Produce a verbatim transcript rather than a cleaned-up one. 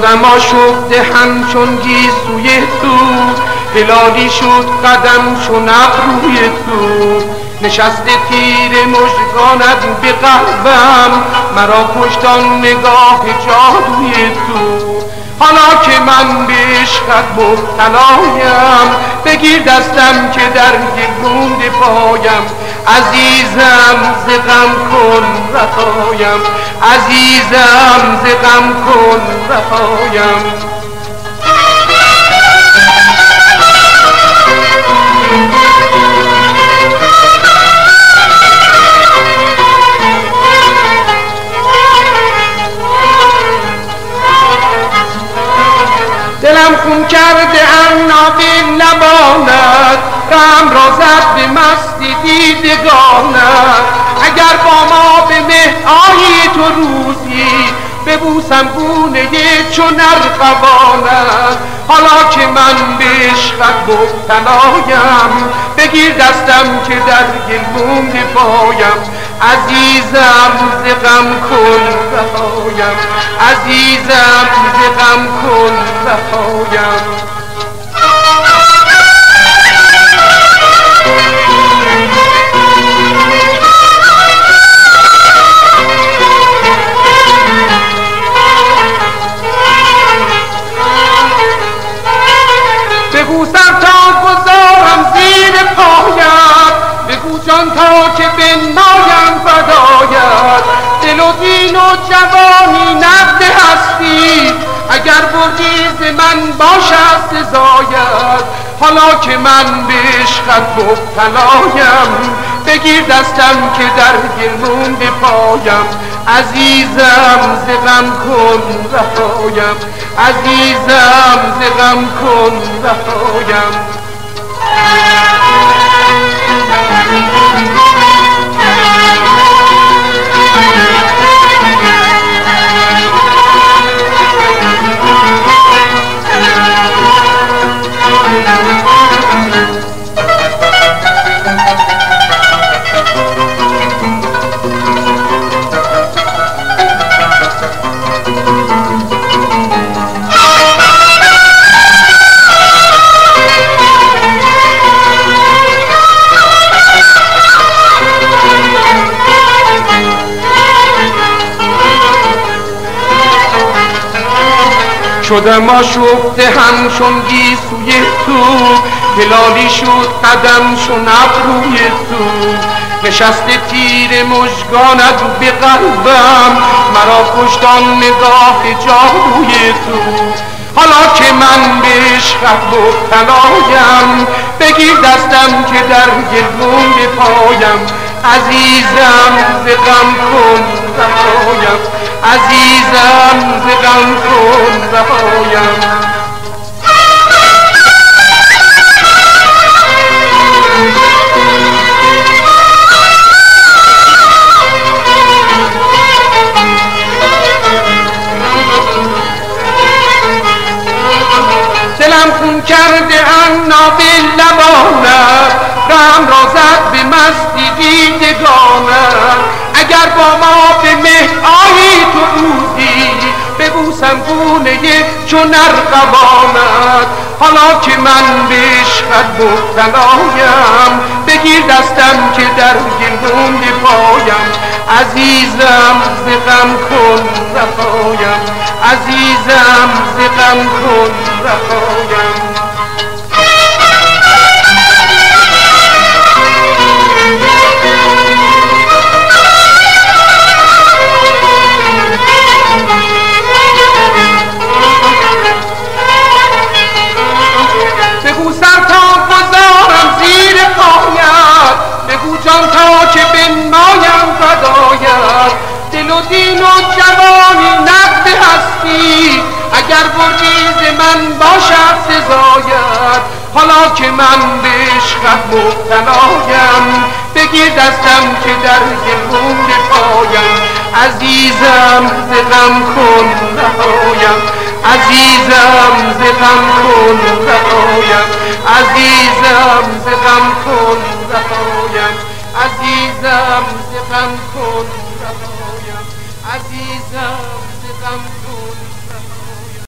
شدم آشفته همچون گیسوی تو، هلالی شد قدم چون ابروی تو، نشسته تیر مژگانت به قلبم، مرا کشت آن نگاه جادوی تو. حالا که من به عشقت مبتلایم، بگیر دستم که در گلوند پایم، عزیزم ز غم کن رهایم، عزیزم ز غم کن رهایم. دلم خون کرده عناب لبانت، غم را زد به مستی دیدگانت. اگر با ما به مه آیی تو روزی، ببوسم گونه چون ارغوانت. حالا که من به عشقت مبتلایم، بگیر دستم که در گلوند پایم، عزیزم ز غم کن رهایم، عزیزم ز غم کن رهایم. بگو سر تا گذارم زیر پایت، بگو جان تا که بنمایم فدایت. دل و دین و جوانی نقد هستی، اگر بردی ز من باشد سزایت. حالا که من به عشقت مبتلایم، بگیر دستم که در گلوند پایم، عزیزم ز غم کن رهایم، عزیزم ز غم کن رهایم. شدم آشفته همچون گیسوی تو، هلالی شد قدم چون ابروی تو، نشسته تیر مژگانت به قلبم، مرا کشت آن نگاه جادوی تو. حالا که من به عشقت مبتلایم، بگیر دستم که در گلوند پایم، عزیزم ز غم کن رهایم، عزیزم ز غم کن رهایم. دلم خون کرده عناب لبانت، غم را زد به مستی دیدگانت. اگر با ما به مه آیی تو روزی، ببوسم گونه چون ارغوانت. حالا که من به عشقت مبتلایم، بگیر دستم که در گلوند پایم، عزیزم ز غم کن رهایم، عزیزم ز غم کن رهایم. بگو سر تا گذارم زیر پایت، بگو جان تا که بنمایم فدایت. دل و دین و جوانی نقد هستی، اگر بردی ز من باشد سزایت. حالا که من به عشقت مبتلایم، بگیر دستم که در گلوند پایم، عزیزم ز غم کن رهایم، عزیزم ز غم کن رهایم، عزیزم ز غم کن رهایم، عزیزم ز غم کن رهایم، عزیزم.